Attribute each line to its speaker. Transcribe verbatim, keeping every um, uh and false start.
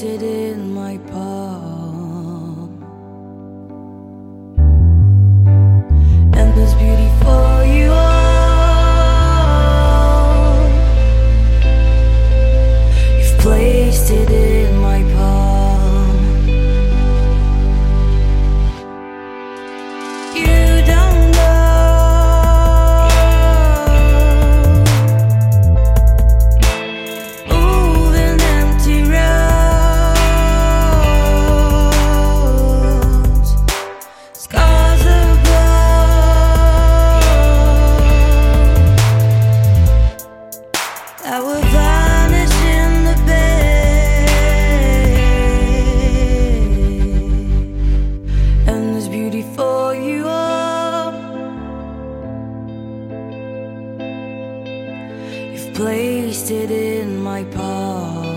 Speaker 1: placed it in my palm. And there's beauty for you all. You've placed it in my palm. You don't know. Moving empty roads, scars of blood that will vanish in the bay. And there's beauty for you all. You've placed it in my palm.